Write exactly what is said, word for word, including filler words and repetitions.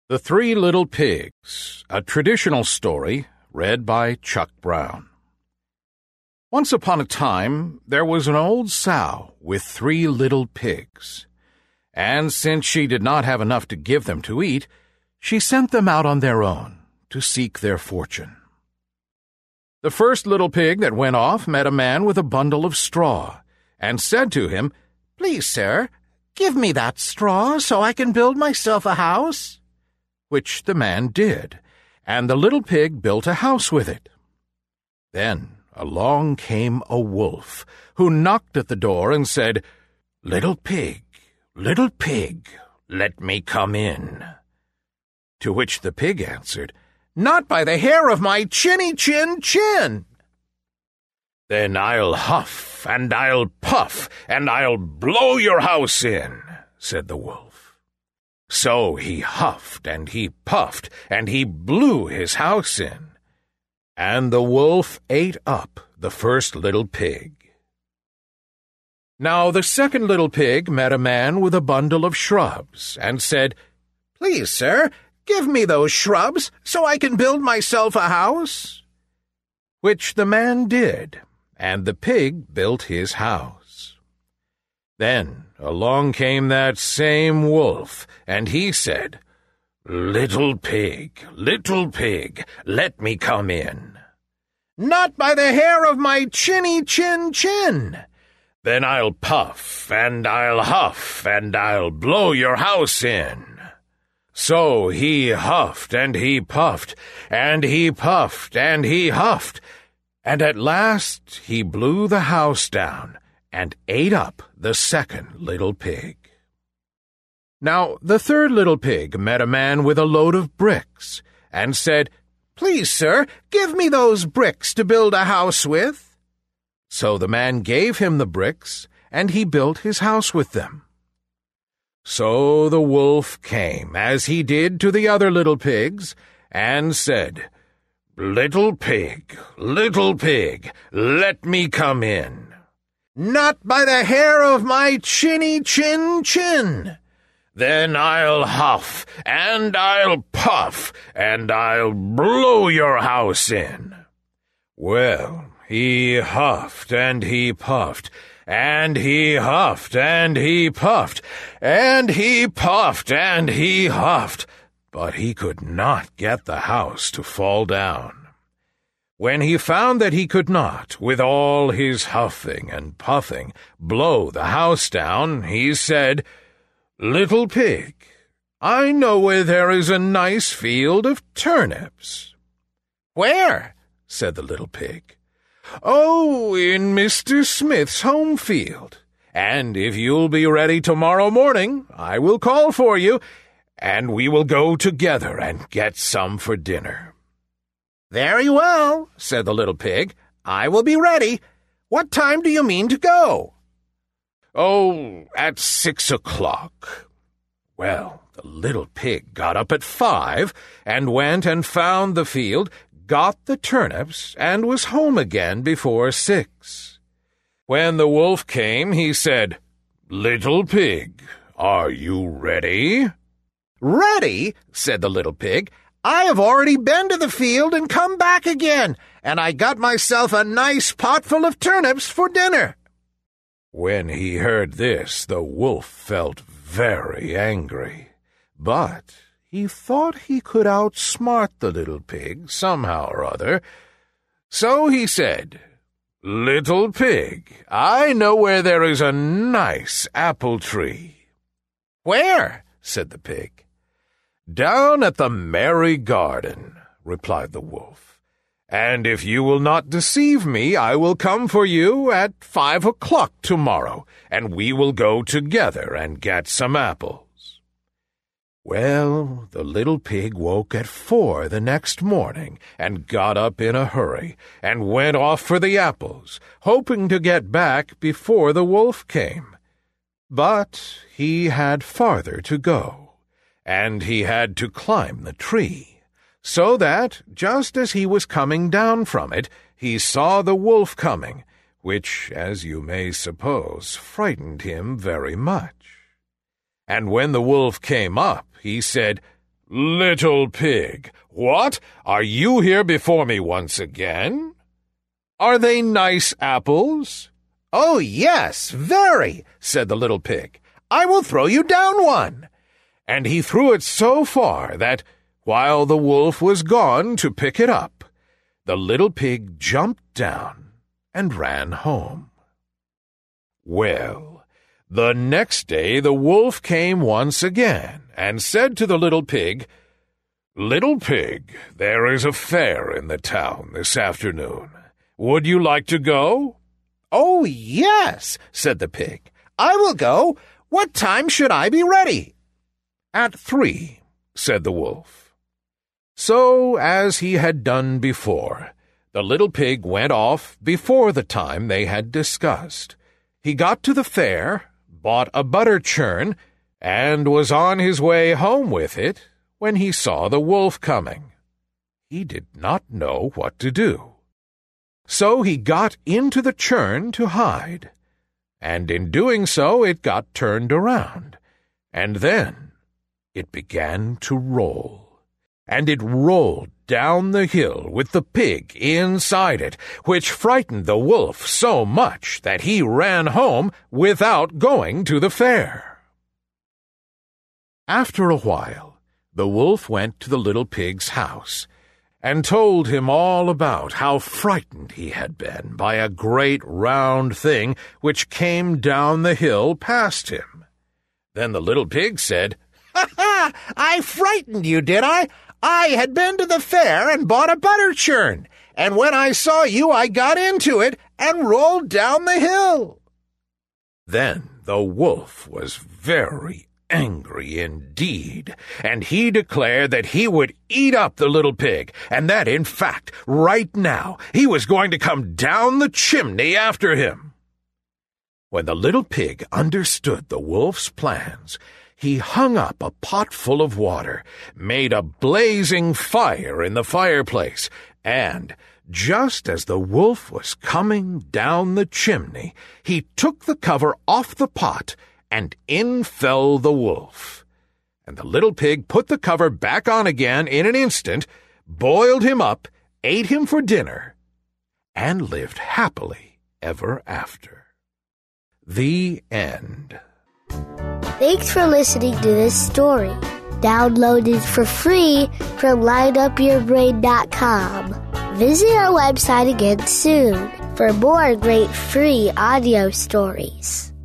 The Three Little Pigs, a traditional story read by Chuck Brown. Once upon a time, there was an old sow with three little pigs, and since she did not have enough to give them to eat, she sent them out on their own to seek their fortune. The first little pig that went off met a man with a bundle of straw, and said to him, "Please, sir, give me that straw so I can build myself a house." Which the man did, and the little pig built a house with it. Then along came a wolf, who knocked at the door and said, "Little pig, little pig, let me come in." To which the pig answered, "Not by the hair of my chinny chin chin." "Then I'll huff, and I'll puff, and I'll blow your house in," said the wolf. So he huffed and he puffed, and he blew his house in. And the wolf ate up the first little pig. Now the second little pig met a man with a bundle of shrubs, and said, "Please, sir, give me those shrubs so I can build myself a house." Which the man did, and the pig built his house. Then along came that same wolf, and he said, "Little pig, little pig, let me come in." "Not by the hair of my chinny chin chin." "Then I'll puff, and I'll huff, and I'll blow your house in." So he huffed, and he puffed, and he puffed, and he huffed, and at last he blew the house down, and ate up the second little pig. Now the third little pig met a man with a load of bricks, and said, "Please, sir, give me those bricks to build a house with." So the man gave him the bricks, and he built his house with them. So the wolf came, as he did to the other little pigs, and said, "Little pig, little pig, let me come in." "Not by the hair of my chinny chin chin." "Then I'll huff, and I'll puff, and I'll blow your house in." Well, he huffed, and he puffed, and he huffed, and he puffed, and he puffed, and he huffed, but he could not get the house to fall down. When he found that he could not, with all his huffing and puffing, blow the house down, he said, "Little pig, I know where there is a nice field of turnips." "Where?" said the little pig. "Oh, in Mister Smith's home field. And if you'll be ready tomorrow morning, I will call for you, and we will go together and get some for dinner." "Very well," said the little pig. "I will be ready. What time do you mean to go?" "Oh, at six o'clock." Well, the little pig got up at five, and went and found the field, got the turnips, and was home again before six. When the wolf came, he said, "Little pig, are you ready?" "Ready?" said the little pig. "I have already been to the field and come back again, and I got myself a nice potful of turnips for dinner." When he heard this, the wolf felt very angry, but he thought he could outsmart the little pig somehow or other. So he said, "Little pig, I know where there is a nice apple tree." "Where?" said the pig. "Down at the Merry Garden," replied the wolf. "And if you will not deceive me, I will come for you at five o'clock tomorrow, and we will go together and get some apples." Well, the little pig woke at four the next morning, and got up in a hurry, and went off for the apples, hoping to get back before the wolf came. But he had farther to go, and he had to climb the tree, so that, just as he was coming down from it, he saw the wolf coming, which, as you may suppose, frightened him very much. And when the wolf came up, he said, "Little pig, what? Are you here before me once again? Are they nice apples?" "Oh, yes, very," said the little pig. "I will throw you down one." And he threw it so far that, while the wolf was gone to pick it up, the little pig jumped down and ran home. Well, the next day the wolf came once again and said to the little pig, "Little pig, there is a fair in the town this afternoon. Would you like to go?" "Oh, yes," said the pig. "I will go. What time should I be ready?" "At three," said the wolf. So, as he had done before, the little pig went off before the time they had discussed. He got to the fair, bought a butter churn, and was on his way home with it when he saw the wolf coming. He did not know what to do. So he got into the churn to hide, and in doing so it got turned around, and then it began to roll, and it rolled down the hill with the pig inside it, which frightened the wolf so much that he ran home without going to the fair. After a while, the wolf went to the little pig's house, and told him all about how frightened he had been by a great round thing which came down the hill past him. Then the little pig said, "Ha ha! I frightened you, did I? I had been to the fair and bought a butter churn, and when I saw you I got into it and rolled down the hill." Then the wolf was very angry indeed, and he declared that he would eat up the little pig, and that, in fact, right now he was going to come down the chimney after him. When the little pig understood the wolf's plans, he hung up a pot full of water, made a blazing fire in the fireplace, and, just as the wolf was coming down the chimney, he took the cover off the pot, and in fell the wolf. And the little pig put the cover back on again in an instant, boiled him up, ate him for dinner, and lived happily ever after. The end. Thanks for listening to this story. Download it for free from line up your brain dot com. Visit our website again soon for more great free audio stories.